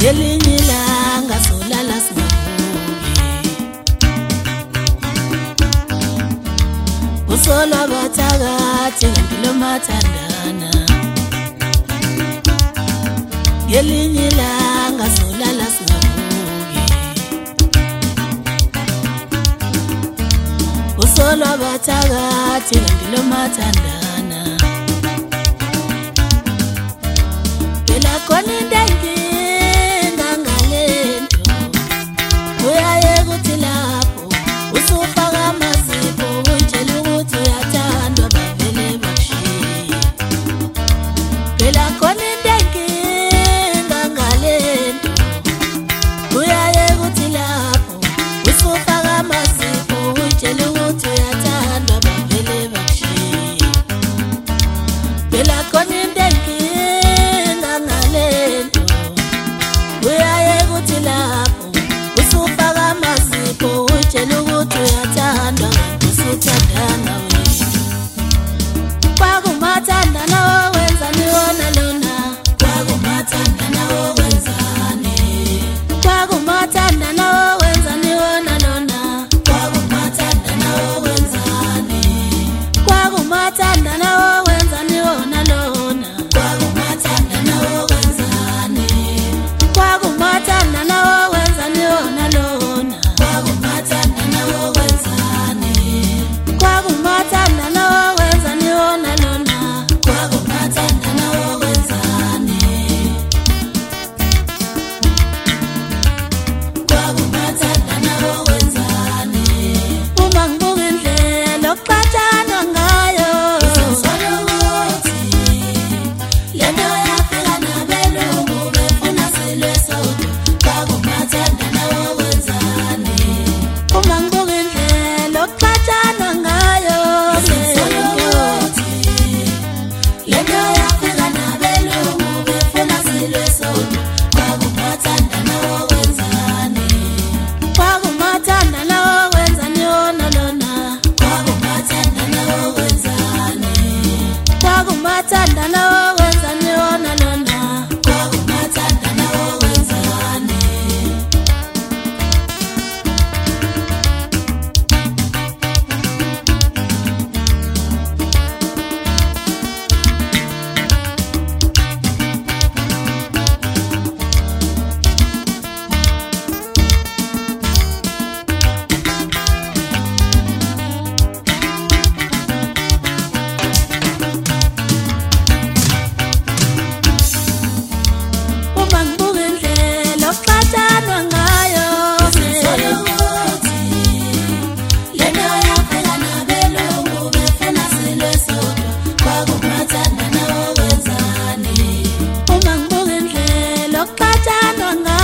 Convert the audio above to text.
Ngelinye ilanga solala singavuki, usolwa bathakathi kanti lo mathandana. Ngelinye ilanga solala singavuki, usolwa bathakathi kanti lo mathandana. Phela khona into enkinga ngalento, uyaye kuthi lapho usufaka amazipho utshela ukuthi uyathandwa bavele bakushiye. Phela khona into enkinga ngalento, uyaye kuthi lapho usufaka amazipho utshela ukuthi uyathandwa bavele bakushiye. Phela khona into enkinga ngalento, uyaye kuthi lapho usufaka amazipho utshela ukuthi uyathandwa kanti usuthandana wena. Kwakumathandana wenzani wona lona, kwakumathandana wenzani, kwakumathandana wenzani wona lona, kwakumathandana wenzani, kwakumathandana wenzani wona lona, kwakumathandana wenzani, kwakumathandana wenzani wona lona, kwakumathandana wenzani, kwakumathandana wenzani wona lona, kwakumathandana wenzani, kwakumathandana wenzani. Uma ngibuka indlela okuxatshanwa ngayo, ngisola ukuthi lento yafika nabelungu befuna silwe sodwa, kwakumathandana wenzani. Uma ngibuka indlela okuxatshanwa ngayo, ngisola ukuthi lento yafika nabelungu befuna silwe sodwa, kwakumathandana wenzani, kwakumathandana wenzani wona lona, kwakumathandana wenzani, kwakumathandana wenzani wona lona, kwakumathandana wenzani. Uma ngibuka indlela okuxatshanwa ngayo, ngisola ukuthi lento yafika nabelungu befuna silwe sodwa, kwakumathandana wenzani. Uma ngibuka indlela okuxatshanwa ngayo,